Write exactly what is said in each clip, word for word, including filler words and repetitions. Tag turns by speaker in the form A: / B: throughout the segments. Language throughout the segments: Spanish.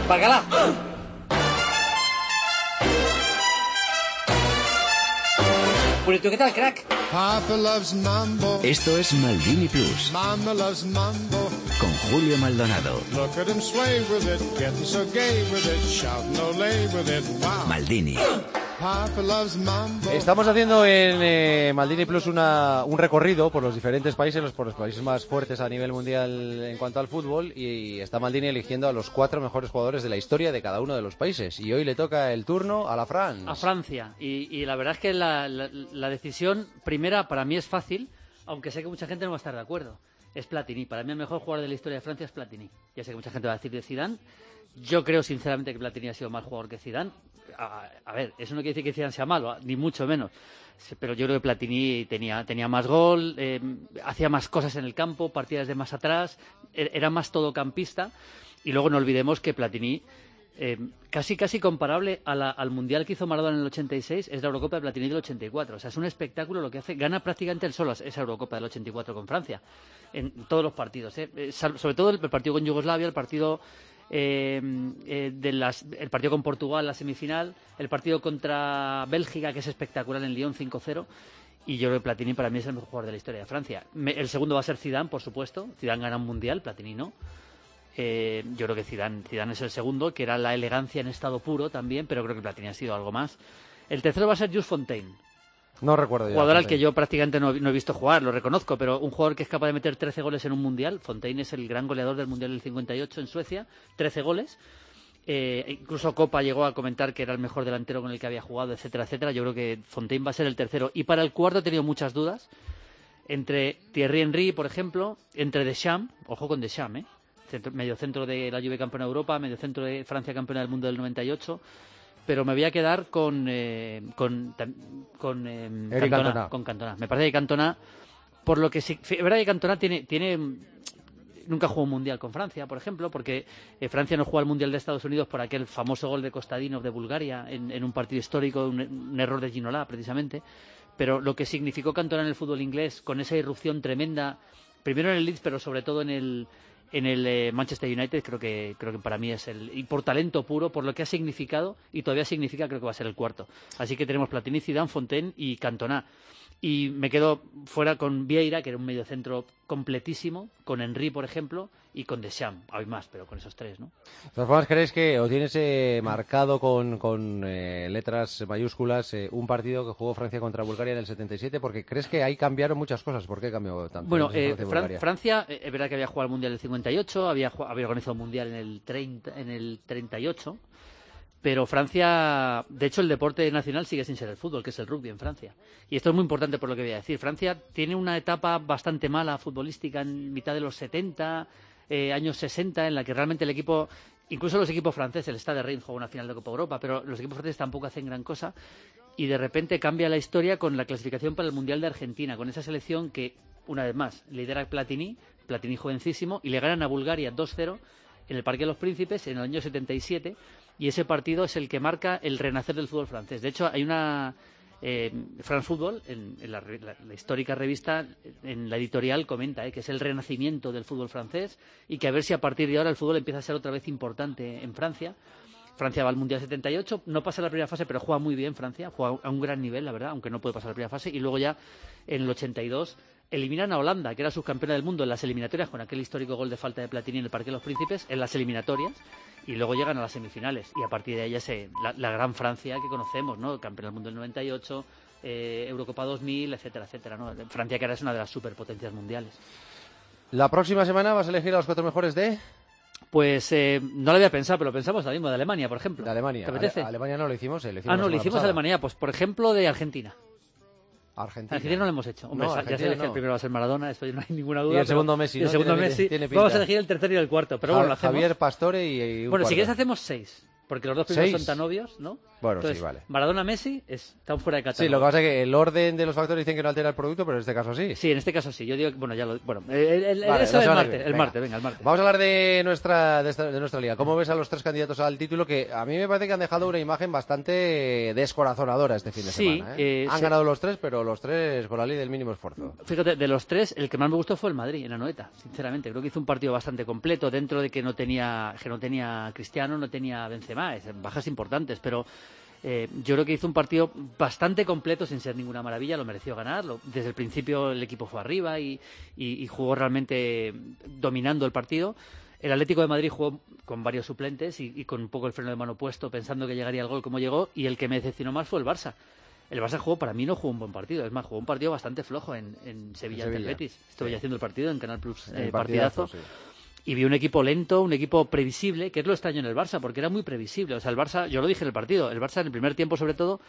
A: ¡Bacala! Bueno, ¿y tú qué tal, crack?
B: Papa loves mambo.
C: Esto es Maldini Plus.
B: Mama loves mambo.
C: Con Julio Maldonado.
B: Look at him sway with it, getting so gay with it, shouting olé with it, wow.
C: Maldini.
B: Papa loves mambo.
D: Estamos haciendo en eh, Maldini Plus una, un recorrido por los diferentes países, los, por los países más fuertes a nivel mundial en cuanto al fútbol, y está Maldini eligiendo a los cuatro mejores jugadores de la historia de cada uno de los países. Y hoy le toca el turno a la Fran.
A: A Francia. Y, y la verdad es que la, la, la decisión primera para mí es fácil, aunque sé que mucha gente no va a estar de acuerdo. Es Platini. Para mí el mejor jugador de la historia de Francia es Platini. Ya sé que mucha gente va a decir de Zidane. Yo creo sinceramente que Platini ha sido más jugador que Zidane. A, a ver, eso no quiere decir que Zidane sea malo, ni mucho menos. Pero yo creo que Platini tenía, tenía más gol, eh, hacía más cosas en el campo, partía desde más atrás, era más todocampista. Y luego no olvidemos que Platini, eh, casi casi comparable a la, al Mundial que hizo Maradona en el ochenta y seis, es la Eurocopa de Platini del ochenta y cuatro. O sea, es un espectáculo lo que hace. Gana prácticamente él solo esa Eurocopa del ochenta y cuatro con Francia, en todos los partidos. ¿eh? Sobre todo el partido con Yugoslavia, el partido... Eh, eh, de las, el partido con Portugal, la semifinal, el partido contra Bélgica, que es espectacular en Lyon, cinco cero, y yo creo que Platini para mí es el mejor jugador de la historia de Francia. Me, el segundo va a ser Zidane, por supuesto. Zidane gana un mundial, Platini no. Eh, yo creo que Zidane, Zidane es el segundo, que era la elegancia en estado puro también, pero creo que Platini ha sido algo más. El tercero va a ser Jules Fontaine.
D: No recuerdo ya.
A: Jugador al que yo prácticamente no, no he visto jugar, lo reconozco, pero un jugador que es capaz de meter trece goles en un mundial. Fontaine es el gran goleador del mundial del cincuenta y ocho en Suecia, trece goles. Eh, incluso Copa llegó a comentar que era el mejor delantero con el que había jugado, etcétera, etcétera. Yo creo que Fontaine va a ser el tercero. Y para el cuarto he tenido muchas dudas. Entre Thierry Henry, por ejemplo, entre Deschamps, ojo con Deschamps, ¿eh? Centro, medio centro de la Juve campeona de Europa, medio centro de Francia campeona del mundo del noventa y ocho. Pero me voy a quedar con eh, con, con eh,
D: Eric
A: Cantona,
D: Cantona.
A: con Cantona. Me parece que Cantona, por lo que sí, es verdad que Cantona tiene tiene nunca jugó un mundial con Francia, por ejemplo, porque eh, Francia no jugó al mundial de Estados Unidos por aquel famoso gol de Kostadinov de Bulgaria en, en un partido histórico, un, un error de Ginola precisamente. Pero lo que significó Cantona en el fútbol inglés, con esa irrupción tremenda, primero en el Leeds, pero sobre todo en el en el eh, Manchester United, creo que creo que para mí es el, y por talento puro, por lo que ha significado y todavía significa, creo que va a ser el cuarto. Así que tenemos Platini, Zidane, Fontaine y Cantona. Y me quedo fuera con Vieira, que era un mediocentro completísimo, con Henry, por ejemplo, y con Deschamps. Hay más, pero con esos tres, ¿no?
D: De todas formas, ¿crees que o tienes eh, marcado con, con eh, letras mayúsculas eh, un partido que jugó Francia contra Bulgaria en el setenta y siete? Porque crees que ahí cambiaron muchas cosas. ¿Por qué cambió tanto?
A: Bueno, eh,
D: Francia,
A: Fran- Francia, eh, es verdad que había jugado el Mundial del cincuenta y ocho, había, había organizado un Mundial en el, treinta, en el treinta y ocho, pero Francia, de hecho el deporte nacional sigue sin ser el fútbol, que es el rugby en Francia. Y esto es muy importante por lo que voy a decir. Francia tiene una etapa bastante mala futbolística en mitad de los setenta, eh, años sesenta, en la que realmente el equipo, incluso los equipos franceses, el Stade de Reims jugó una final de Copa Europa, pero los equipos franceses tampoco hacen gran cosa. Y de repente cambia la historia con la clasificación para el Mundial de Argentina, con esa selección que, una vez más, lidera Platini, Platini jovencísimo, y le ganan a Bulgaria dos cero en el Parque de los Príncipes en el año setenta y siete, y ese partido es el que marca el renacer del fútbol francés. De hecho, hay una... Eh, France Football, en, en la, la, la histórica revista, en la editorial comenta eh, que es el renacimiento del fútbol francés y que a ver si a partir de ahora el fútbol empieza a ser otra vez importante en Francia. Francia va al Mundial setenta y ocho, no pasa la primera fase, pero juega muy bien Francia, juega a un gran nivel, la verdad, aunque no puede pasar la primera fase, y luego ya en el ochenta y dos eliminan a Holanda, que era subcampeona del mundo en las eliminatorias, con aquel histórico gol de falta de Platini en el Parque de los Príncipes, en las eliminatorias, y luego llegan a las semifinales, y a partir de ahí ya se, la, la gran Francia que conocemos, ¿no? Campeona del mundo del noventa y ocho, eh, Eurocopa dos mil, etcétera, etcétera, ¿no? Francia, que ahora es una de las superpotencias mundiales.
D: ¿La próxima semana vas a elegir a los cuatro mejores de...?
A: Pues eh, no lo había pensado, pero pensamos ahora mismo de Alemania, por ejemplo.
D: De Alemania.
A: ¿Te apetece?
D: Ale Alemania no lo hicimos, eh, lo hicimos
A: Ah, no, lo hicimos a Alemania, pues por ejemplo de Argentina.
D: Argentina.
A: Argentina no lo hemos hecho. Hombre,
D: No,
A: ya
D: Argentina
A: sé que
D: no.
A: el primero va a ser Maradona, esto no hay ninguna duda.
D: Y el
A: pero-
D: segundo Messi,
A: y el
D: ¿no?
A: segundo
D: Tiene-
A: Messi.
D: tiene pinta.
A: Vamos a elegir el tercero y el cuarto, pero bueno, lo hacemos.
D: Javier Pastore y, y un
A: Bueno, si
D: cuarto.
A: quieres hacemos seis. Porque los dos primeros
D: Seis.
A: son tan obvios, ¿no?
D: Bueno,
A: Entonces,
D: sí, vale.
A: Maradona-Messi están fuera de catálogo.
D: Sí, lo que pasa es que el orden de los factores dicen que no altera el producto, pero en este caso sí.
A: Sí, en este caso sí. Yo digo, bueno, ya lo... Bueno, el, el,
D: Vale,
A: eso
D: la
A: el
D: semana
A: martes,
D: que viene.
A: el
D: Venga.
A: martes, venga, el martes.
D: Vamos a hablar de nuestra, de, esta- de nuestra liga. ¿Cómo ves a los tres candidatos al título? Que a mí me parece que han dejado una imagen bastante descorazonadora este fin de
A: Sí,
D: semana. ¿eh?
A: eh,
D: Han
A: se-
D: ganado los tres, pero los tres con la ley del mínimo esfuerzo.
A: Fíjate, de los tres, el que más me gustó fue el Madrid, en Anoeta, sinceramente. Creo que hizo un partido bastante completo, dentro de que no tenía, que no tenía Cristiano, no tenía Benzema, es- bajas importantes, pero eh, yo creo que hizo un partido bastante completo, sin ser ninguna maravilla, lo mereció ganar. Lo- desde el principio el equipo fue arriba y, y- y jugó realmente dominando el partido. El Atlético de Madrid jugó con varios suplentes y, y con un poco el freno de mano puesto, pensando que llegaría el gol como llegó, y el que me decepcionó más fue el Barça. El Barça jugó, para mí no jugó un buen partido, es más, jugó un partido bastante flojo en, en Sevilla
D: En
A: ante el
D: Sevilla,
A: Betis. Estuve
D: sí.
A: haciendo el partido en Canal Plus,
D: El
A: eh, partidazo,
D: sí.
A: y vi un equipo lento, un equipo previsible, que es lo extraño en el Barça, porque era muy previsible. O sea, el Barça, yo lo dije en el partido, el Barça en el primer tiempo sobre todo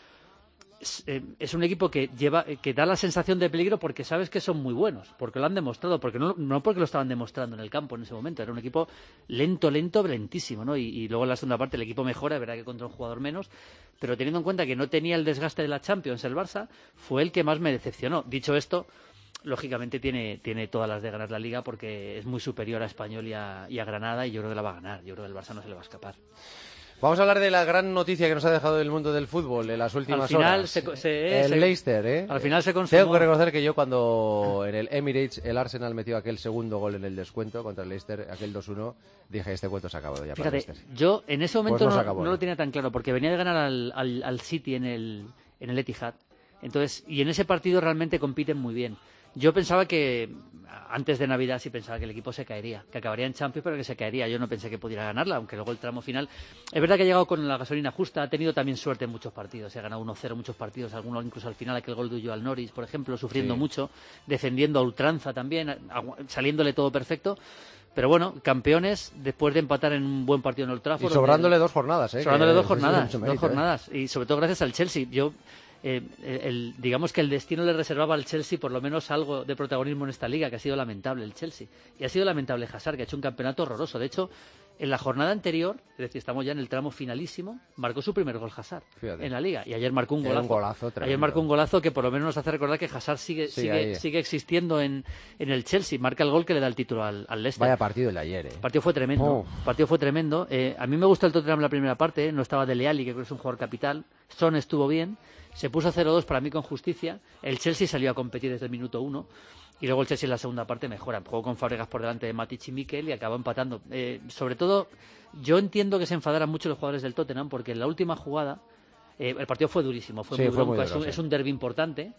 A: es, eh, es un equipo que lleva, que da la sensación de peligro porque sabes que son muy buenos, porque lo han demostrado, porque no, no porque lo estaban demostrando en el campo en ese momento, era un equipo lento, lento, lentísimo, ¿no? Y, y luego en la segunda parte el equipo mejora, es verdad que contra un jugador menos, pero teniendo en cuenta que no tenía el desgaste de la Champions el Barça, fue el que más me decepcionó. Dicho esto, lógicamente tiene, tiene todas las de ganar la Liga porque es muy superior a Español y a, y a Granada, y yo creo que la va a ganar. Yo creo que el Barça no se le va a escapar.
D: Vamos a hablar de la gran noticia que nos ha dejado el mundo del fútbol en las últimas
A: Al final
D: horas.
A: se co- se-
D: el
A: se-
D: Leicester, ¿eh?
A: al final se consumó.
D: Tengo que reconocer que yo cuando en el Emirates el Arsenal metió aquel segundo gol en el descuento contra el Leicester, aquel dos uno, dije, este cuento se ha acabado ya para el
A: Fíjate,
D: Leicester.
A: yo en ese momento
D: Pues no se
A: no,
D: acabó,
A: no
D: ¿no?
A: lo tenía tan claro, porque venía de ganar al, al, al City en el, en el Etihad. Entonces, y en ese partido realmente compiten muy bien. Yo pensaba que antes de Navidad sí pensaba que el equipo se caería, que acabaría en Champions, pero que se caería. Yo no pensé que pudiera ganarla, aunque luego el tramo final. Es verdad que ha llegado con la gasolina justa, ha tenido también suerte en muchos partidos. Se ha ganado uno cero muchos partidos, algunos incluso al final, aquel gol de Ullo al Norwich, por ejemplo, sufriendo
D: Sí.
A: mucho, defendiendo a ultranza también, agu- saliéndole todo perfecto. Pero bueno, campeones, después de empatar en un buen partido en Old
D: Y
A: Trafford.
D: sobrándole
A: donde-
D: dos jornadas, ¿eh?
A: Sobrándole
D: Que
A: dos
D: eso tiene
A: jornadas,
D: mucho
A: dos
D: mérito, ¿eh?
A: jornadas. Y sobre todo gracias al Chelsea. Yo, eh, el, el- digamos que el destino le reservaba al Chelsea por lo menos algo de protagonismo en esta liga, que ha sido lamentable el Chelsea. Y ha sido lamentable Hazard, que ha hecho un campeonato horroroso. De hecho, en la jornada anterior, es decir, estamos ya en el tramo finalísimo, marcó su primer gol Hazard
D: Fíjate.
A: en la liga. Y ayer marcó un
D: Era
A: golazo.
D: un golazo
A: ayer
D: tremendo.
A: marcó un golazo que por lo menos nos hace recordar que Hazard sigue,
D: Sí,
A: sigue,
D: ahí.
A: sigue existiendo en, en el Chelsea. Marca el gol que le da el título al, al Leicester.
D: Vaya partido el de ayer, ¿eh?
A: El partido fue tremendo.
D: Oh.
A: El partido fue tremendo. Eh, a mí me gustó el Tottenham la primera parte. ¿eh? No estaba Dele Alli, que creo que es un jugador capital. Son estuvo bien. Se puso cero dos para mí con justicia. El Chelsea salió a competir desde el minuto uno. Y luego el Chelsea en la segunda parte mejora. Jugó con Fábregas por delante de Matic y Mikel y acabó empatando. Eh, sobre todo, yo entiendo que se enfadaran mucho los jugadores del Tottenham porque en la última jugada eh, el partido fue durísimo. Fue
D: Sí,
A: muy
D: fue
A: bronco.
D: muy
A: es
D: duro,
A: un,
D: sí.
A: es un derbi importante.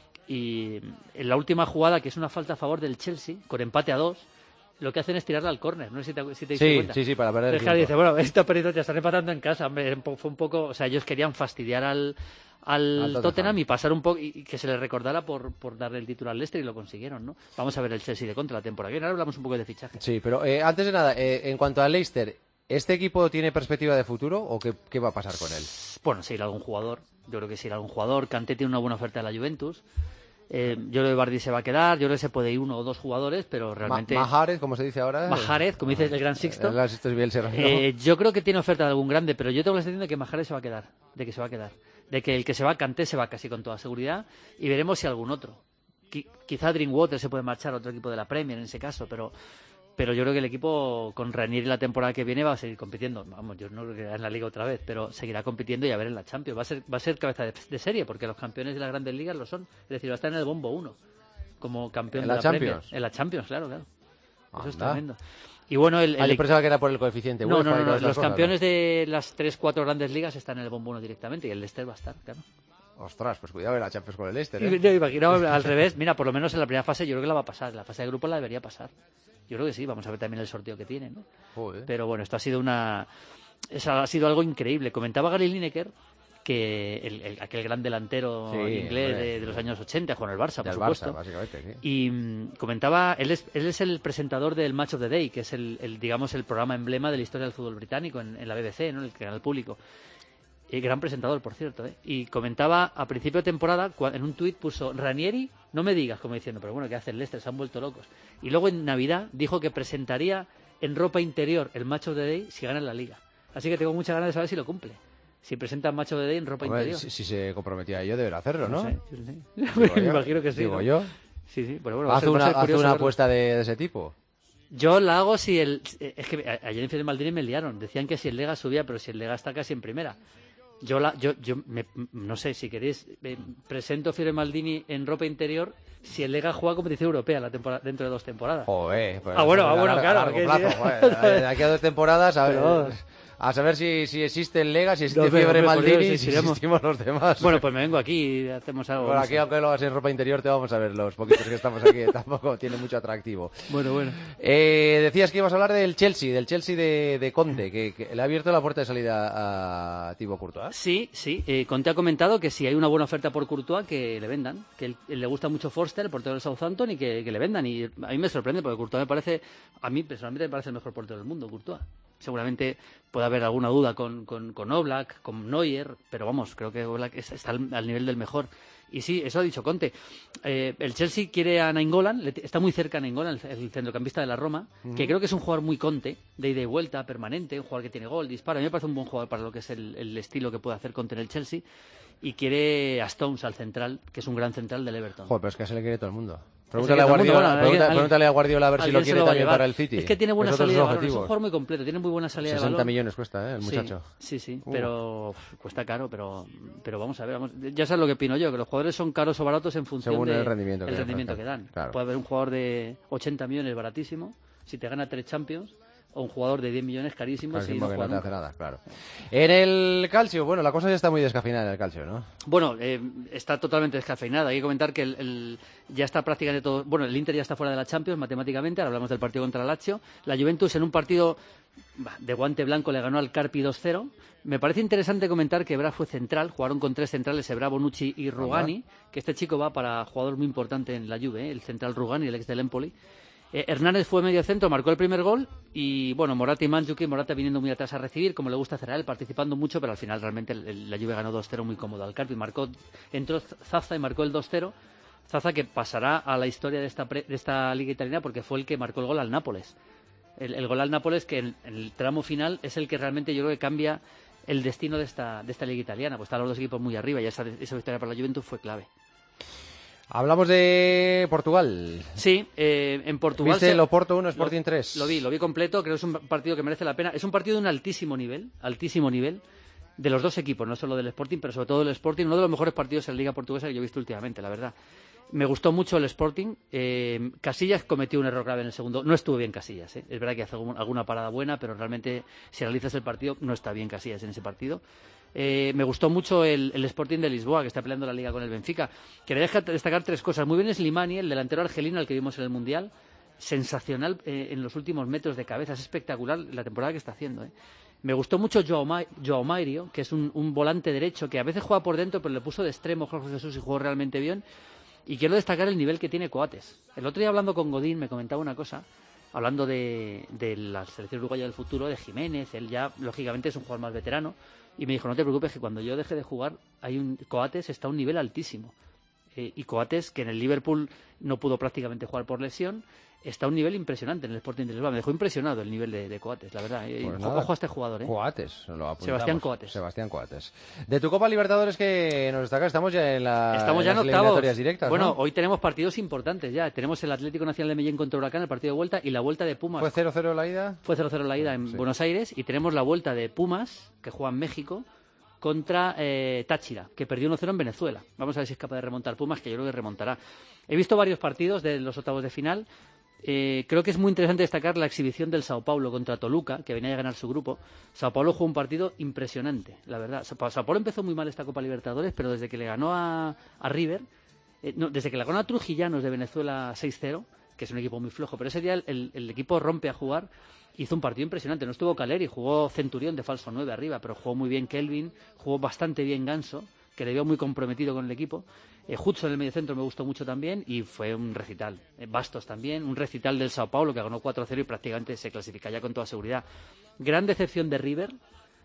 A: Y en la última jugada, que es una falta a favor del Chelsea, con empate a dos, lo que hacen es tirarla al córner. No sé si te, si te diste
D: Sí,
A: cuenta.
D: sí, sí, para perder el
A: Entonces, claro,
D: tiempo.
A: dice, bueno, esto perdido te están empatando en casa. Hombre, fue un poco, o sea, ellos querían fastidiar al, al,
D: Al
A: Tottenham.
D: Tottenham
A: y pasar un poco y, y que se le recordara por, por darle el título al Leicester, y lo consiguieron, ¿no? Vamos a ver el Chelsea de contra la temporada que viene. Ahora hablamos un poco de fichaje.
D: Sí, pero eh, antes de nada, eh, en cuanto a Leicester, ¿este equipo tiene perspectiva de futuro o qué, qué va a pasar con él?
A: Bueno, se irá algún jugador. Yo creo que se irá algún jugador. Kanté tiene una buena oferta de la Juventus. Eh, yo creo que Vardy se va a quedar. Yo creo que se puede ir uno o dos jugadores, pero realmente...
D: Ma- Mahrez, como se dice ahora.
A: Mahrez, como dice el gran Sixto.
D: El gran Sixto es bien Serrano.
A: Eh, yo creo que tiene oferta de algún grande, pero yo tengo la sensación de que Mahrez se va a quedar, de que se va a quedar, de que el que se va a Kanté se va casi con toda seguridad, y veremos si algún otro. Qui- quizá Drinkwater se puede marchar a otro equipo de la Premier en ese caso, pero pero yo creo que el equipo con Ranieri la temporada que viene va a seguir compitiendo. Vamos, yo no creo que en la Liga otra vez, pero seguirá compitiendo y a ver en la Champions. Va a ser va a ser cabeza de, de serie, porque los campeones de las grandes ligas lo son. Es decir, va a estar en el bombo uno como campeón
D: ¿En
A: de
D: la
A: la
D: Champions?
A: Premier. En la Champions, claro, claro. Eso es
D: Anda.
A: tremendo. Y bueno, el,
D: Ah,
A: el
D: yo pensaba que era por el coeficiente
A: no,
D: UEFA
A: no,
D: y
A: no, no,
D: todas
A: los
D: estas cosas,
A: campeones de las tres, cuatro grandes ligas están en el bombo uno directamente, y el Leicester va a estar, claro.
D: ¿no? Ostras, pues cuidado en la Champions con el Leicester,
A: Y
D: ¿eh?
A: yo imaginaba al revés. Mira, por lo menos en la primera fase yo creo que la va a pasar. En la fase de grupo la debería pasar. Yo creo que sí. Vamos a ver también el sorteo que tiene, ¿no?
D: Joder.
A: Pero bueno, esto ha sido una eso ha sido algo increíble. Comentaba Gary Lineker que el, el- aquel gran delantero
D: Sí,
A: inglés
D: hombre.
A: de, de los años ochenta, con el Barça, por
D: Del
A: supuesto.
D: Barça, básicamente, sí.
A: Y mm, comentaba, él es, él es el presentador del Match of the Day, que es el, el, digamos el programa emblema de la historia del fútbol británico en, en la B B C, ¿no? El canal público. Y gran presentador, por cierto, ¿eh? Y comentaba a principio de temporada, cua- en un tuit puso Ranieri, no me digas, como diciendo, pero bueno, ¿qué hace el Leicester? Se han vuelto locos. Y luego en Navidad dijo que presentaría en ropa interior el Match of the Day si ganan la Liga. Así que tengo muchas ganas de saber si lo cumple. Si presenta Match of the Day en ropa
D: Hombre,
A: interior.
D: si, si se comprometía a ello, deberá hacerlo, ¿no?
A: No sé, sí, sí.
D: Digo
A: Me
D: yo,
A: imagino que sí.
D: Digo
A: ¿no?
D: yo.
A: Sí, sí, pero bueno, va a
D: Haz
A: ser- va a
D: una,
A: ser
D: haz
A: curioso
D: una
A: verlo.
D: apuesta de, de ese tipo.
A: Yo la hago si el... Es que a- ayer en Fiore Maldini me liaron. Decían que si el Lega subía, pero si el Lega está casi en primera. Yo, la, yo, yo me- no sé, si queréis, eh, presento Fiore Maldini en ropa interior si el Lega juega competición europea la temporada, dentro de dos temporadas.
D: Joder, pues
A: Ah, bueno,
D: a
A: ah, bueno,
D: largo-
A: claro,
D: a largo
A: que
D: plazo,
A: sí.
D: joder. De aquí a dos temporadas, a ver,
A: Pero-
D: a saber si, si existe el Lega, si existe
A: No, pero,
D: Fiebre
A: hombre, por Dios,
D: Maldini,
A: si
D: si
A: iremos-
D: existimos los demás.
A: Bueno, pues me vengo aquí y hacemos algo.
D: Bueno,
A: no
D: aquí,
A: sé.
D: aunque lo hagas en ropa interior, te vamos a ver los poquitos que estamos aquí. Tampoco tiene mucho atractivo.
A: Bueno, bueno.
D: Eh, decías que ibas a hablar del Chelsea, del Chelsea de, de Conte, que, que le ha abierto la puerta de salida a Thibaut Courtois.
A: Sí, sí. Eh, Conte ha comentado que si hay una buena oferta por Courtois, que le vendan. Que él- él le gusta mucho Forster, el portero del Southampton, y que, que le vendan. Y a mí me sorprende porque Courtois me parece, a mí personalmente me parece el mejor portero del mundo, Courtois. Seguramente puede haber alguna duda con, con, con Oblak, con Neuer, pero vamos, creo que Oblak es- está al, al nivel del mejor. Y sí, eso ha dicho Conte. Eh, el Chelsea quiere a Nainggolan, le- está muy cerca a Nainggolan, el, el centrocampista de la Roma, que creo que es un jugador muy Conte, de ida y vuelta, permanente, un jugador que tiene gol, dispara. A mí me parece un buen jugador para lo que es el, el estilo que puede hacer Conte en el Chelsea. Y quiere a Stones al central, que es un gran central del Everton.
D: Joder, pero es que se le quiere todo el mundo.
A: Se
D: Pregúntale
A: le
D: a
A: quiere todo el mundo,
D: Guardiola,
A: bueno,
D: pregunta-
A: alguien-
D: pregúntale a Guardiola a ver si
A: Alguien
D: lo
A: se
D: quiere
A: va a
D: también
A: llevar.
D: para el City.
A: Es que tiene buena
D: Es otro de
A: salida de
D: sus
A: balón, es un
D: objetivos.
A: jugador muy completo, tiene muy buena salida de
D: sesenta
A: balón.
D: millones cuesta, ¿eh? El
A: Sí,
D: muchacho.
A: Sí, sí,
D: Uh.
A: pero uf, cuesta caro, pero pero vamos a ver, vamos, ya sabes lo que opino yo, que los jugadores son caros o baratos en función
D: Según
A: de
D: el rendimiento que
A: el rendimiento que
D: ofrezcan.
A: dan.
D: Claro.
A: Puede haber un jugador de ochenta millones baratísimo, si te gana tres Champions, o un jugador de diez millones carísimo,
D: Claro,
A: si
D: sí,
A: no
D: porque
A: juega
D: no te hace
A: nunca.
D: nada, claro. En el calcio, bueno, la cosa ya está muy descafeinada en el calcio, ¿no?
A: Bueno, eh, está totalmente descafeinada. Hay que comentar que el, el- ya está prácticamente todo. Bueno, el Inter ya está fuera de la Champions matemáticamente. Ahora hablamos del partido contra el Lazio. La Juventus en un partido bah, de guante blanco le ganó al Carpi dos cero. Me parece interesante comentar que Ebra fue central. Jugaron con tres centrales, Ebra, Bonucci y Rugani. Que este chico va para jugador muy importante en la Juve, ¿eh? El central Rugani, el ex del Empoli. Eh, Hernández fue medio centro, marcó el primer gol y bueno, Morata y Mandzukic, Morata viniendo muy atrás a recibir, como le gusta hacer a él, participando mucho, pero al final realmente el- el- la Juve ganó dos cero muy cómodo al Carpi, marcó, entró Zaza y marcó el dos cero, Zaza que pasará a la historia de esta, pre- de esta liga italiana porque fue el que marcó el gol al Nápoles. El, el gol al Nápoles que en, en el tramo final es el que realmente yo creo que cambia el destino de esta, de esta liga italiana, pues están los dos equipos muy arriba y esa, esa victoria para la Juventus fue clave.
D: Hablamos de Portugal.
A: Sí, eh, en Portugal...
D: ¿Viste
A: se-
D: el Oporto uno, Sporting tres?
A: Lo vi, lo vi completo, creo que es un partido que merece la pena. Es un partido de un altísimo nivel, altísimo nivel, de los dos equipos, no solo del Sporting, pero sobre todo del Sporting, uno de los mejores partidos en la Liga Portuguesa que yo he visto últimamente, la verdad. Me gustó mucho el Sporting. Eh, Casillas cometió un error grave en el segundo. No estuvo bien Casillas, ¿eh? Es verdad que hace algún- alguna parada buena, pero realmente si analizas el partido, no está bien Casillas en ese partido. Eh, me gustó mucho el, el Sporting de Lisboa, que está peleando la Liga con el Benfica. Quería dejar- destacar tres cosas. Muy bien Slimani, el delantero argelino al que vimos en el Mundial. Sensacional eh, en los últimos metros de cabeza. Es espectacular la temporada que está haciendo, ¿eh? Me gustó mucho Joao, Ma- Joao Mairio, que es un, un volante derecho que a veces juega por dentro, pero le puso de extremo Jorge Jesús y jugó realmente bien. Y quiero destacar el nivel que tiene Coates. El otro día hablando con Godín me comentaba una cosa, hablando de, de la selección uruguaya del futuro, de Jiménez, él ya lógicamente es un jugador más veterano, y me dijo, no te preocupes que cuando yo deje de jugar, hay un Coates está a un nivel altísimo. Eh, y Coates, que en el Liverpool no pudo prácticamente jugar por lesión, está a un nivel impresionante en el Sporting de Lisboa. Me dejó impresionado el nivel de, de Coates, la verdad. Eh,
D: Pues
A: ojo,
D: nada.
A: ojo a este jugador, ¿eh?
D: Coates, lo apuntamos.
A: Sebastián Coates.
D: Sebastián Coates. De tu Copa Libertadores que nos destaca, estamos ya en, la,
A: Estamos ya en
D: las
A: octavos.
D: eliminatorias directas,
A: Bueno,
D: ¿no?
A: hoy tenemos partidos importantes ya. Tenemos el Atlético Nacional de Medellín contra Huracán, el partido de vuelta, y la vuelta de Pumas.
D: ¿Fue cero cero la ida?
A: Fue cero cero la ida en
D: Sí.
A: Buenos Aires, y tenemos la vuelta de Pumas, que juega en México, contra eh, Táchira, que perdió uno cero en Venezuela. Vamos a ver si es capaz de remontar Pumas, que yo creo que remontará. He visto varios partidos de los octavos de final. Eh, creo que es muy interesante destacar la exhibición del Sao Paulo contra Toluca, que venía a ganar su grupo. Sao Paulo jugó un partido impresionante, la verdad. Sao Pa- Sao Paulo empezó muy mal esta Copa Libertadores, pero desde que le ganó a, a River, eh, no, desde que le ganó a Trujillanos de Venezuela seis cero, que es un equipo muy flojo, pero ese día el, el- el equipo rompe a jugar, hizo un partido impresionante. No estuvo Caleri, jugó Centurión de falso nueve arriba, pero jugó muy bien Kelvin, jugó bastante bien Ganso, que le vio muy comprometido con el equipo. Eh, Hudson en el mediocentro me gustó mucho también y fue un recital. Eh, Bastos también, un recital del Sao Paulo que ganó cuatro cero y prácticamente se clasifica ya con toda seguridad. Gran decepción de River.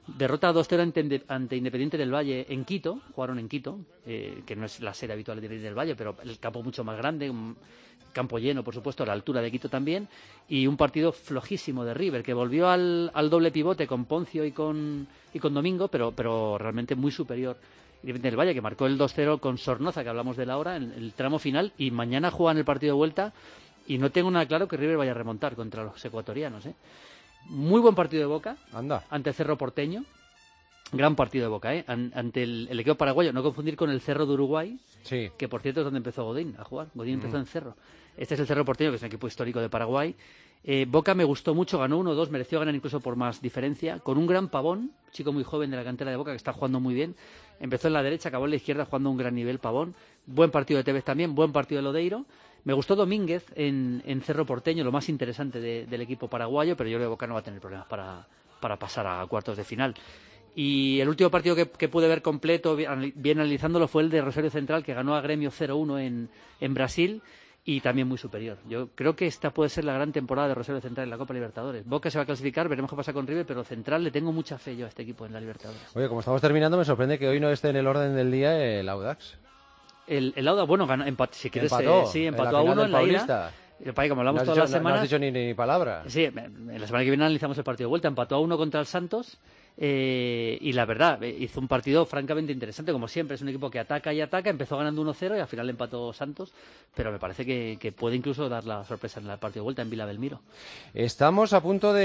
A: Derrota dos cero ante, ante Independiente del Valle en Quito, jugaron en Quito, eh, que no es la sede habitual de Independiente del Valle, pero el campo mucho más grande, un campo lleno, por supuesto, a la altura de Quito también, y un partido flojísimo de River, que volvió al, al doble pivote con Poncio y con, y con Domingo, pero, pero realmente muy superior. Independiente del Valle, que marcó el dos cero con Sornoza, que hablamos de la hora, en el tramo final, y mañana juegan el partido de vuelta, y no tengo nada claro que River vaya a remontar contra los ecuatorianos, ¿eh? Muy buen partido de Boca.
D: Anda.
A: Ante Cerro Porteño. Gran partido de Boca, ¿eh? An- ante el, el equipo paraguayo. No confundir con el Cerro de Uruguay,
D: Sí.
A: que por cierto es donde empezó Godín a jugar. Godín empezó
D: Mm.
A: en Cerro. Este es el Cerro Porteño, que es un equipo histórico de Paraguay. Eh, Boca me gustó mucho, ganó uno dos, mereció ganar incluso por más diferencia. Con un gran Pavón, chico muy joven de la cantera de Boca, que está jugando muy bien. Empezó en la derecha, acabó en la izquierda, jugando a un gran nivel Pavón. Buen partido de Tevez también, buen partido de Lodeiro. Me gustó Domínguez en, en Cerro Porteño, lo más interesante de- del equipo paraguayo, pero yo creo que Boca no va a tener problemas para, para pasar a cuartos de final. Y el último partido que, que pude ver completo, bien, bien analizándolo, fue el de Rosario Central, que ganó a Gremio cero uno en, en Brasil, y también muy superior. Yo creo que esta puede ser la gran temporada de Rosario Central en la Copa Libertadores. Boca se va a clasificar, veremos qué pasa con River, pero Central le tengo mucha fe yo a este equipo en la Libertadores.
D: Oye, como estamos terminando, me sorprende que hoy no esté en el orden del día el Audax.
A: El, el Auda, bueno, ganó, empat, si quieres,
D: Empató,
A: eh, sí,
D: en
A: empató
D: la
A: a
D: final
A: uno
D: del
A: en la ida.
D: Paulista.
A: El país, como
D: No
A: hablamos
D: has
A: todas
D: dicho,
A: las
D: no- no
A: semanas.
D: has dicho ni, ni palabra.
A: Sí, en la semana que viene analizamos el partido de vuelta. Empató a uno contra el Santos. Eh, y la verdad, eh, hizo un partido francamente interesante, como siempre. Es un equipo que ataca y ataca. Empezó ganando uno cero y al final empató Santos. Pero me parece que, que puede incluso dar la sorpresa en el partido de vuelta en Vila Belmiro.
D: Estamos a punto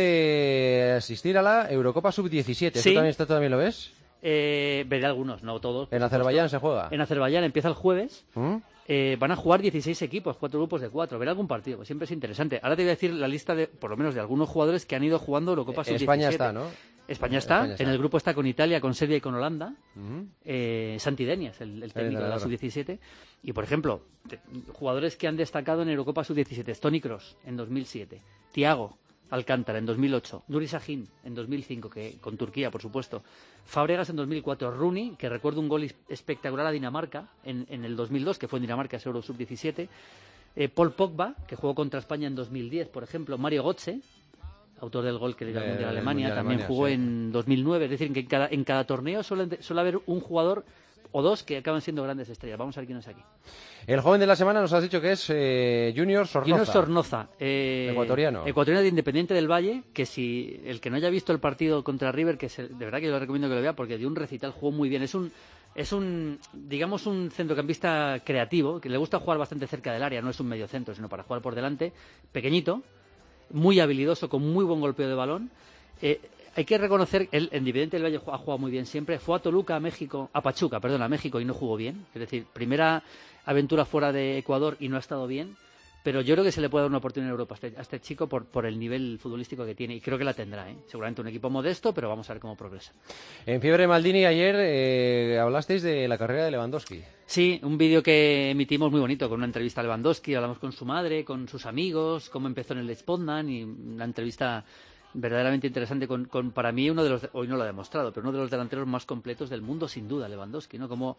D: de asistir a la Eurocopa sub diecisiete.
A: Sí.
D: ¿Esto también, esto también lo ves?
A: Eh, veré algunos, no todos. por
D: ¿En
A: supuesto.
D: Azerbaiyán se juega?
A: En Azerbaiyán empieza el jueves.
D: ¿Mm?
A: Eh, van a jugar dieciséis equipos, cuatro grupos de cuatro. Ver algún partido, pues siempre es interesante. Ahora te voy a decir la lista de, por lo menos, de algunos jugadores que han ido jugando Eurocopa sub diecisiete.
D: España está, ¿no?
A: España está,
D: España está.
A: en el grupo está con Italia, con Serbia y con Holanda.
D: Ujú.
A: Eh, Santi Denias, el, el técnico de la
D: entrenador.
A: sub diecisiete. Y, por ejemplo, te- jugadores que han destacado en Eurocopa sub diecisiete. Toni Kroos, en dos mil siete. Thiago Alcántara, en dos mil ocho. Nuri Sahin, en dos mil cinco, que, con Turquía, por supuesto. Fábregas, en dos mil cuatro. Rooney, que recuerdo un gol is- espectacular a Dinamarca en, en el dos mil dos, que fue en Dinamarca, ese Euro sub diecisiete. Eh, Paul Pogba, que jugó contra España en dos mil diez, por ejemplo. Mario Götze, autor del gol que le dio al
D: Eh,
A: Mundial a
D: del
A: Alemania,
D: Mundial
A: también
D: Alemania,
A: jugó
D: sí.
A: en dos mil nueve. Es decir, que en cada, en cada torneo suele, suele haber un jugador o dos que acaban siendo grandes estrellas. Vamos a ver quién es aquí.
D: El joven de la semana nos has dicho que es eh, Junior Sornoza.
A: Junior Sornoza, eh,
D: Ecuatoriano.
A: ecuatoriano de Independiente del Valle, que si el que no haya visto el partido contra River, que se- de verdad que yo le recomiendo que lo vea porque dio un recital, jugó muy bien. Es un, es un, digamos, un centrocampista creativo, que le gusta jugar bastante cerca del área, no es un mediocentro, sino para jugar por delante, pequeñito, muy habilidoso, con muy buen golpeo de balón. Eh, hay que reconocer, él en Independiente del Valle ha jugado muy bien siempre. Fue a Toluca, a México, a Pachuca, perdón, a México y no jugó bien. Es decir, primera aventura fuera de Ecuador y no ha estado bien. Pero yo creo que se le puede dar una oportunidad en Europa a este, a este chico por, por el nivel futbolístico que tiene. Y creo que la tendrá, ¿eh? Seguramente un equipo modesto, pero vamos a ver cómo progresa.
D: En Fiebre Maldini ayer eh, hablasteis de la carrera de Lewandowski.
A: Sí, un vídeo que emitimos muy bonito, con una entrevista a Lewandowski, hablamos con su madre, con sus amigos, cómo empezó en el Spodman, y una entrevista verdaderamente interesante con, con, para mí, uno de los, hoy no lo ha demostrado, pero uno de los delanteros más completos del mundo, sin duda, Lewandowski, ¿no? Como,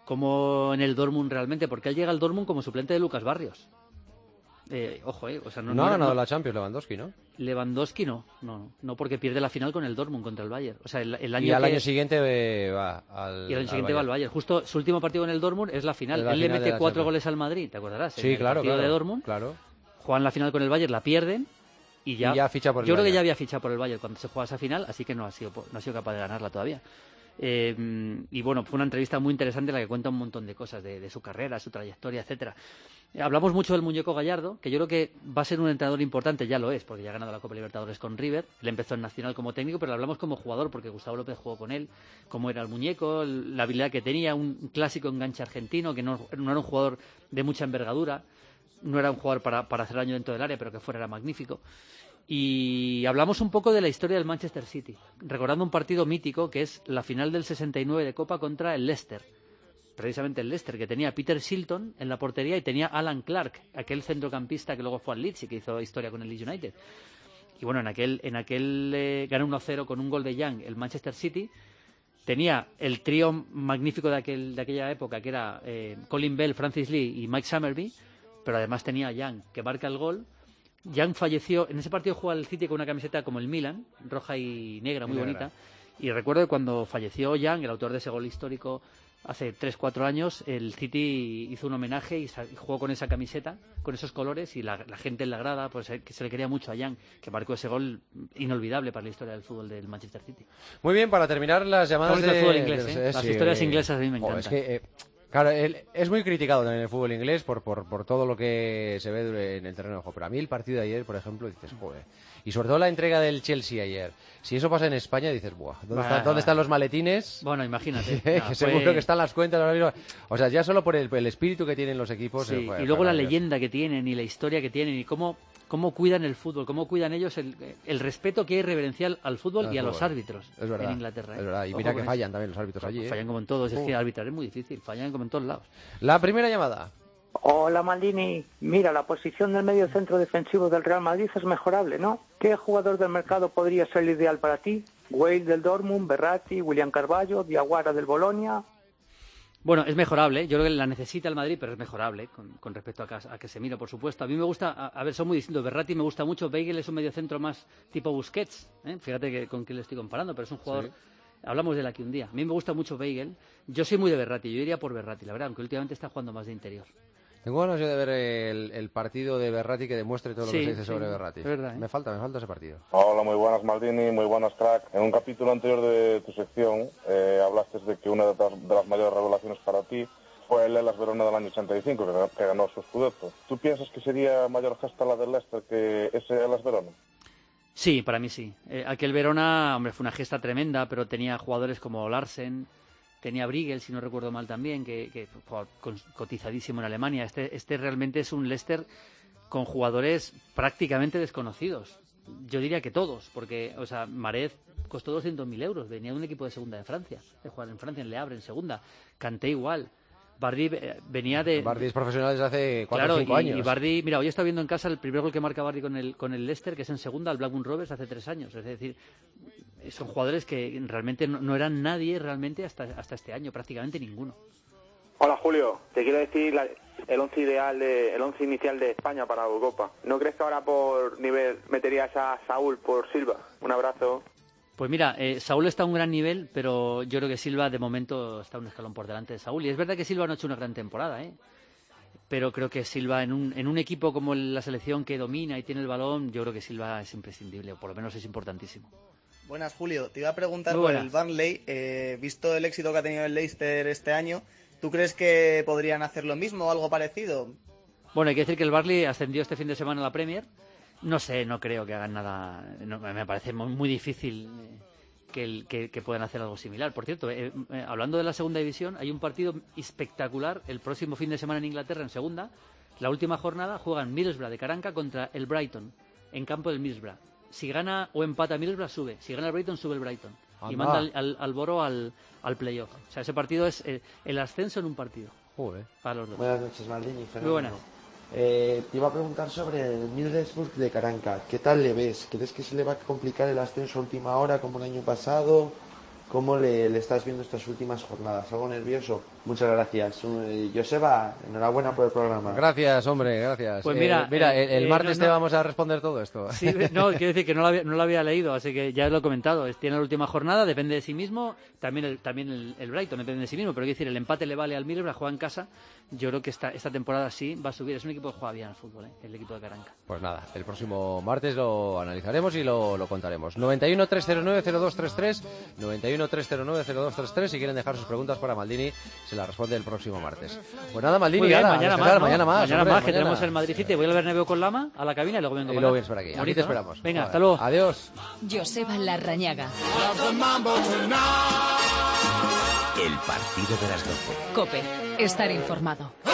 A: como en el Dortmund realmente, porque él llega al Dortmund como suplente de Lucas Barrios. Eh, ojo, eh, o sea, no,
D: No, ha
A: no-
D: ganado
A: no-
D: la Champions Lewandowski, ¿no?
A: Lewandowski no, no, no, no, porque pierde la final con el Dortmund contra el Bayern. O sea, el, el año
D: Y al
A: que-
D: año siguiente eh, va al
A: y al año siguiente
D: al
A: va al Bayern. Justo su último partido en el Dortmund es la final.
D: Es la
A: Él le
D: final de
A: mete
D: la
A: cuatro
D: Champions.
A: goles al Madrid, ¿te acordarás?
D: Sí,
A: En el
D: claro,
A: partido
D: claro.
A: de Dortmund.
D: Claro.
A: Juegan la final con el Bayern, la pierden y ya,
D: Y ya ficha por el
A: yo creo que
D: Bayern.
A: ya había fichado por el Bayern cuando se juega esa final, así que no ha sido po- no ha sido capaz de ganarla todavía. Eh, y bueno, fue una entrevista muy interesante en la que cuenta un montón de cosas de, de su carrera, su trayectoria, etcétera. Eh, hablamos mucho del muñeco Gallardo, que yo creo que va a ser un entrenador importante, ya lo es, porque ya ha ganado la Copa Libertadores con River. Él empezó en Nacional como técnico, pero le hablamos como jugador, porque Gustavo López jugó con él, cómo era el muñeco, el- la habilidad que tenía, un clásico enganche argentino, que no, no era un jugador de mucha envergadura, no era un jugador para, para hacer daño dentro del área, pero que fuera era magnífico. Y hablamos un poco de la historia del Manchester City, recordando un partido mítico que es la final del sesenta y nueve de Copa contra el Leicester. Precisamente el Leicester, que tenía a Peter Shilton en la portería y tenía a Alan Clark, aquel centrocampista que luego fue al Leeds y que hizo historia con el Leeds United. Y bueno, en aquel, en aquel eh, ganó uno cero con un gol de Young el Manchester City. Tenía el trío magnífico de, aquel, de aquella época, que era eh, Colin Bell, Francis Lee y Mike Summerby, pero además tenía a Young, que marca el gol. Young falleció, en ese partido jugaba el City con una camiseta como el Milan, roja y negra, muy
D: Negra.
A: bonita, Y recuerdo que cuando falleció Young, el autor de ese gol histórico, hace tres cuatro años, el City hizo un homenaje y jugó con esa camiseta, con esos colores, y la, la gente en la grada, pues que se le quería mucho a Young, que marcó ese gol inolvidable para la historia del fútbol del Manchester City.
D: Muy bien, para terminar las llamadas de...
A: del fútbol inglés, ¿eh?
D: de...
A: Las
D: sí,
A: historias
D: eh...
A: inglesas a mí me encantan.
D: Oh, es que, eh... Claro, él es muy criticado también en el fútbol inglés por, por, por todo lo que se ve en el terreno de juego. Pero a mí el partido de ayer, por ejemplo, dices, joder. Y sobre todo la entrega del Chelsea ayer. Si eso pasa en España, dices, buah, ¿dónde,
A: Bah,
D: está, ¿dónde están los maletines?
A: Bueno, imagínate.
D: que
A: no, fue...
D: seguro que están las cuentas ahora mismo. O sea, ya solo por el, el espíritu que tienen los equipos.
A: Sí,
D: eh,
A: y luego la leyenda que tienen y la historia que tienen y cómo, cómo cuidan el fútbol, cómo cuidan ellos el, el respeto que hay reverencial al fútbol
D: al
A: y a
D: fútbol.
A: los árbitros
D: Es verdad,
A: en Inglaterra. ¿eh?
D: Es verdad, y
A: Ojo
D: mira que
A: con
D: fallan
A: eso.
D: también los árbitros allí. ¿eh?
A: Fallan como en todos, es
D: Uh.
A: que arbitrar es muy difícil, fallan como en todos lados.
D: La primera llamada.
E: Hola Maldini, mira, la posición del medio centro defensivo del Real Madrid es mejorable, ¿no? ¿Qué jugador del mercado podría ser el ideal para ti? Wade del Dortmund, Berratti, William Carvalho, Diawara del Bolonia.
A: Bueno, es mejorable, yo creo que la necesita el Madrid, pero es mejorable con, con respecto a, Cas- a Casemiro, por supuesto. A mí me gusta, a, a ver, son muy distintos. Berratti me gusta mucho, Weigl es un mediocentro más tipo Busquets, ¿eh? Fíjate que, con quién le estoy comparando, pero es un jugador...
D: Sí.
A: Hablamos de él aquí un día. A mí me gusta mucho Weigl. Yo soy muy de Berratti, yo iría por Berratti, la verdad, aunque últimamente está jugando más de interior.
D: Tengo ganas yo de ver el, el partido de Berratti que demuestre todo lo
A: Sí,
D: que se dice
A: sí,
D: sobre Berratti.
A: es verdad, ¿eh?
D: Me falta, me falta ese partido.
F: Hola, muy buenas Maldini, muy buenas crack. En un capítulo anterior de tu sección eh, hablaste de que una de las, de las mayores revelaciones para ti fue el Hellas Verona del año ochenta y cinco, que, que ganó su Scudetto. ¿Tú piensas que sería mayor gesta la del Leicester que ese Hellas Verona?
A: Sí, para mí sí. Eh, aquel Verona, hombre, fue una gesta tremenda, pero tenía jugadores como Larsen, tenía Briegel, si no recuerdo mal también, que, que fue cotizadísimo en Alemania. Este, este realmente es un Leicester con jugadores prácticamente desconocidos. Yo diría que todos, porque, o sea, Mahrez costó doscientos mil euros, venía de un equipo de segunda de Francia, de jugar en Francia, en Le Havre, en segunda. Kanté igual. Bardi eh, venía de...
D: Bardi es profesional desde hace cuatro o
A: Claro,
D: cinco
A: y,
D: años.
A: y Bardi, mira, hoy está viendo en casa el primer gol que marca Bardi con el, con el Leicester, que es en segunda, al Blackburn Rovers, hace tres años. Es decir, son jugadores que realmente no, no eran nadie realmente hasta, hasta este año, prácticamente ninguno.
G: Hola Julio, te quiero decir la, el once ideal, de, el once inicial de España para la Eurocopa. ¿No crees que ahora por nivel meterías a Saúl por Silva? Un abrazo.
A: Pues mira, eh, Saúl está a un gran nivel, pero yo creo que Silva de momento está un escalón por delante de Saúl. Y es verdad que Silva no ha hecho una gran temporada, ¿eh? Pero creo que Silva en un, en un equipo como la selección que domina y tiene el balón, yo creo que Silva es imprescindible, o por lo menos es importantísimo.
H: Buenas, Julio. Te iba a preguntar
A: Muy
H: por
A: buenas.
H: el Burnley. Eh, visto el éxito que ha tenido el Leicester este año, ¿tú crees que podrían hacer lo mismo o algo parecido?
A: Bueno, hay que decir que el Burnley ascendió este fin de semana a la Premier. No sé, no creo que hagan nada. No, me parece muy, muy difícil eh, que, el, que, que puedan hacer algo similar. Por cierto, eh, eh, hablando de la segunda división, hay un partido espectacular el próximo fin de semana en Inglaterra, en segunda. La última jornada juegan Middlesbrough de Caranca contra el Brighton, en campo del Middlesbrough. Si gana o empata Middlesbrough, sube. Si gana el Brighton, sube el Brighton.
D: Anda.
A: Y manda al, al, al Boro al, al playoff. O sea, ese partido es eh, el ascenso en un partido.
D: Joder.
A: Para los dos.
I: Buenas noches, Maldini.
A: Muy buenas.
I: Eh, te iba a preguntar sobre el Middlesbrough de Caranca. ¿Qué tal le ves? ¿Crees que se le va a complicar el ascenso a última hora como el año pasado? ¿Cómo le, le estás viendo estas últimas jornadas? ¿Algo nervioso? Muchas gracias. Eh, Joseba, enhorabuena por el programa.
D: Gracias, hombre, gracias.
A: Pues mira,
D: eh, mira
A: eh,
D: el, el
A: eh,
D: martes
A: no,
D: te
A: no.
D: vamos a responder todo esto.
A: Sí, no, quiero decir que no lo había, no lo había leído, así que ya lo he comentado. Es- Tiene la última jornada, depende de sí mismo. También el, también el, el Brighton depende de sí mismo, pero quiero decir, el empate le vale al Middlesbrough, juega en casa. Yo creo que esta, esta temporada sí va a subir. Es un equipo que juega bien al fútbol, ¿eh? El equipo de Caranca.
D: Pues nada, el próximo martes lo analizaremos y lo, lo contaremos. noventa y uno, trescientos nueve, cero dos treinta y tres, noventa y uno, trescientos nueve, cero dos treinta y tres. Si quieren dejar sus preguntas para Maldini, se las responde el próximo martes. Pues nada, Maldini,
A: Muy bien,
D: ala,
A: mañana,
D: descansar,
A: más, ¿no?
D: mañana más.
A: Mañana
D: hombre,
A: más, que
D: mañana.
A: tenemos el Madrid City. Voy al Bernabéu con Lama a la cabina y luego vengo
D: Y
A: para
D: luego
A: acá.
D: vienes por aquí. Aquí
A: Bonito,
D: te
A: ¿no?
D: esperamos.
A: Venga,
D: Joder.
A: hasta luego.
D: Adiós.
J: Joseba Larrañaga.
B: Love the mambo tonight.
C: El partido de las doce.
J: Cope. Estar informado.